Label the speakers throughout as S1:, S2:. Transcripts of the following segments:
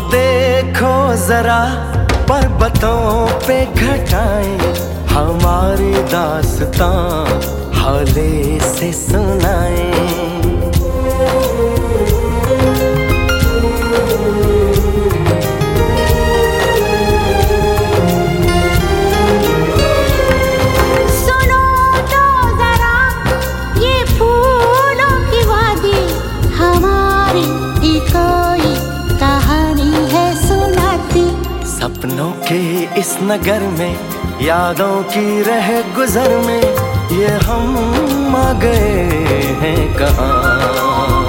S1: देखो जरा पर्वतों पे घटाएं, हमारी दास्तां हौले से सुनाएं। सपनों के इस नगर में, यादों की रह गुजर में, ये हम आ गए हैं कहाँ।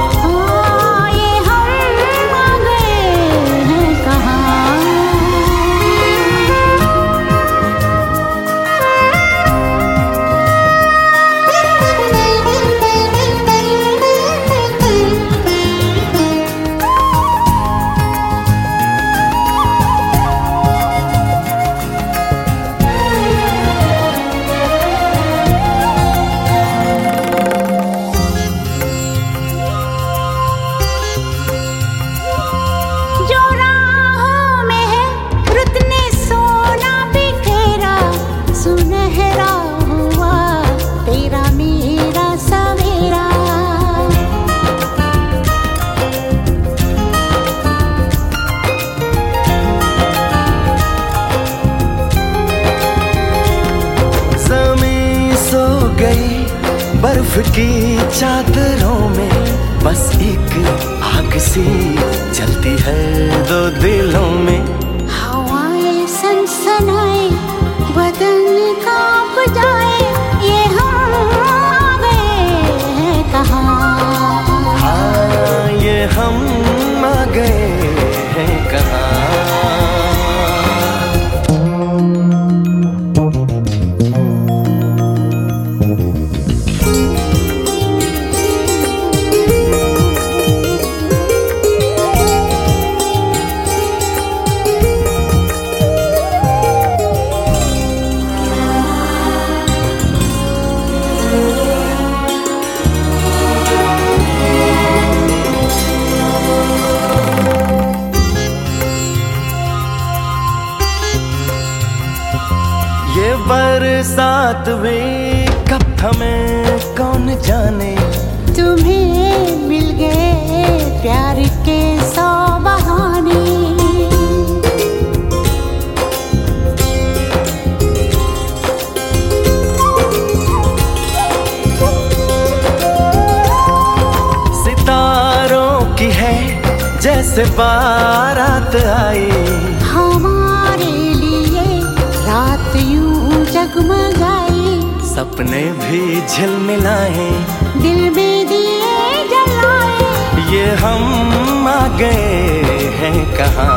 S1: बर्फ की चादरों में बस एक आग सी जलती है दो दिलों में।
S2: हवाएं सनसनाए, बदन कांप जाए, ये हम आ गए हैं कहाँ।
S1: हाँ, ये हम आ गए हैं कहाँ। ये बरसात में कब थमे कौन जाने,
S2: तुम्हें मिल गए प्यार के 100 बहाने।
S1: सितारों की है जैसे बारात आई,
S2: हमारे लिए रात यूं जगमगाई।
S1: सपने भी झिलमिलाए,
S2: दिल में दिए जलाए,
S1: ये हम आ गए हैं कहाँ।